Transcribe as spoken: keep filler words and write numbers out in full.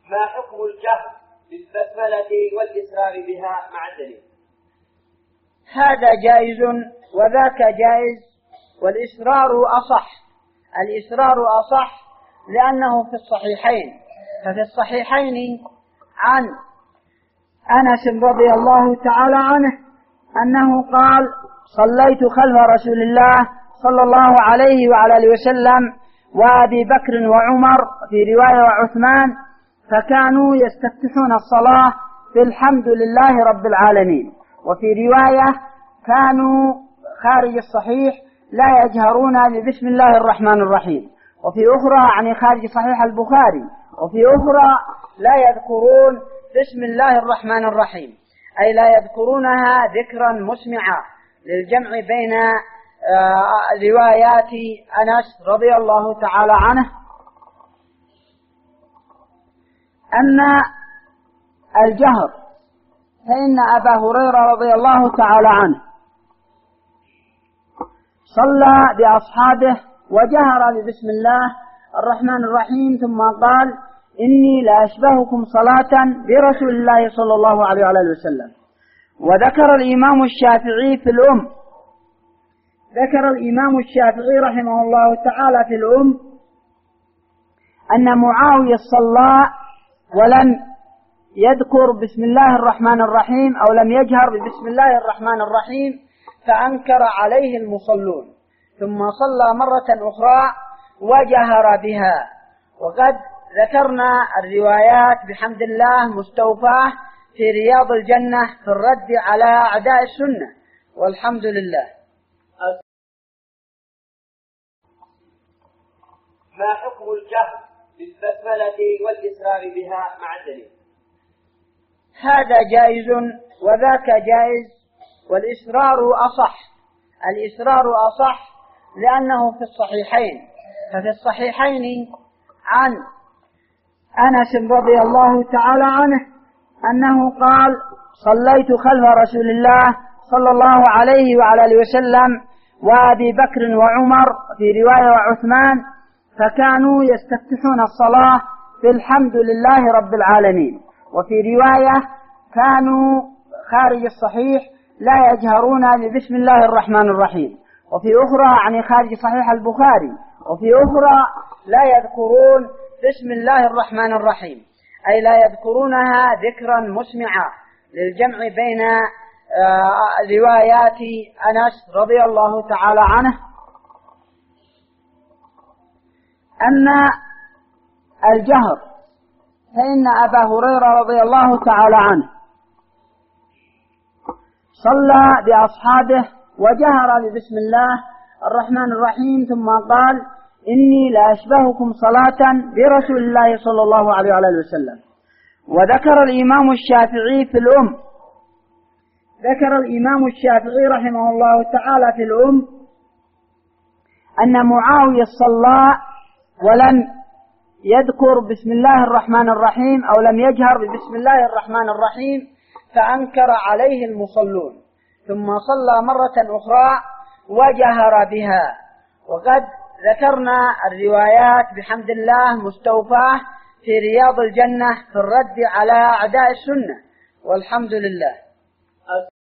ما حكم الجهر بالبسملة والإسرار بها مع الدليل؟ هذا جائز وذاك جائز، والإسرار أصح. الإسرار أصح لأنه في الصحيحين. ففي الصحيحين عن أنس رضي الله تعالى عنه أنه قال: صليت خلف رسول الله صلى الله عليه وعلى آله وسلم وأبي بكر وعمر في رواية وعثمان، فكانوا يستفتحون الصلاة بالحمد لله رب العالمين. وفي رواية كانوا خارج الصحيح لا يجهرون ببسم الله الرحمن الرحيم، وفي أخرى يعني خارج صحيح البخاري، وفي أخرى لا يذكرون بسم الله الرحمن الرحيم، أي لا يذكرونها ذكرا مسمعا، للجمع بين روايات أنس رضي الله تعالى عنه أن الجهر، فإن أبا هريرة رضي الله تعالى عنه صلى بأصحابه وجهر ببسم الله الرحمن الرحيم، ثم قال: إني لأشبهكم صلاة برسول الله صلى الله عليه وآله وسلم. وذكر الإمام الشافعي في الأم ذكر الإمام الشافعي رحمه الله تعالى في الأم أن معاوية صلى ولم يذكر بسم الله الرحمن الرحيم أو لم يجهر ببسم الله الرحمن الرحيم، فأنكر عليه المصلون، ثم صلى مرة أخرى وجهر بها. وقد ذكرنا الروايات بحمد الله مستوفاة في رياض الجنة في الرد على أعداء السنة، والحمد لله. ما حكم الجهر بالبسملة والإسرار بها مع الدليل؟ هذا جائز وذاك جائز، والإسرار أصح. الإسرار أصح لأنه في الصحيحين. ففي الصحيحين عن أنس رضي الله تعالى عنه أنه قال: صليت خلف رسول الله صلى الله عليه وعلى آله وسلم وأبي بكر وعمر في رواية وعثمان، فكانوا يستفتحون الصلاة بالحمد لله رب العالمين. وفي رواية كانوا خارج الصحيح لا يجهرون ببسم الله الرحمن الرحيم، وفي أخرى يعني خارج صحيح البخاري، وفي أخرى لا يذكرون بسم الله الرحمن الرحيم، أي لا يذكرونها ذكرا مسمعا، للجمع بين روايات أنس رضي الله تعالى عنه أن الجهر، فإن أبا هريرة رضي الله تعالى عنه صلى بأصحابه وجهر ببسم الله الرحمن الرحيم، ثم قال: إني لأشبهكم صلاة برسول الله صلى الله عليه وآله وسلم. وذكر الإمام الشافعي في الأم ذكر الإمام الشافعي رحمه الله تعالى في الأم أن معاوية صلى ولم يذكر بسم الله الرحمن الرحيم أو لم يجهر ببسم الله الرحمن الرحيم، فأنكر عليه المصلون، ثم صلى مرة أخرى وجهر بها. وقد ذكرنا الروايات بحمد الله مستوفاة في رياض الجنة في الرد على أعداء السنة، والحمد لله.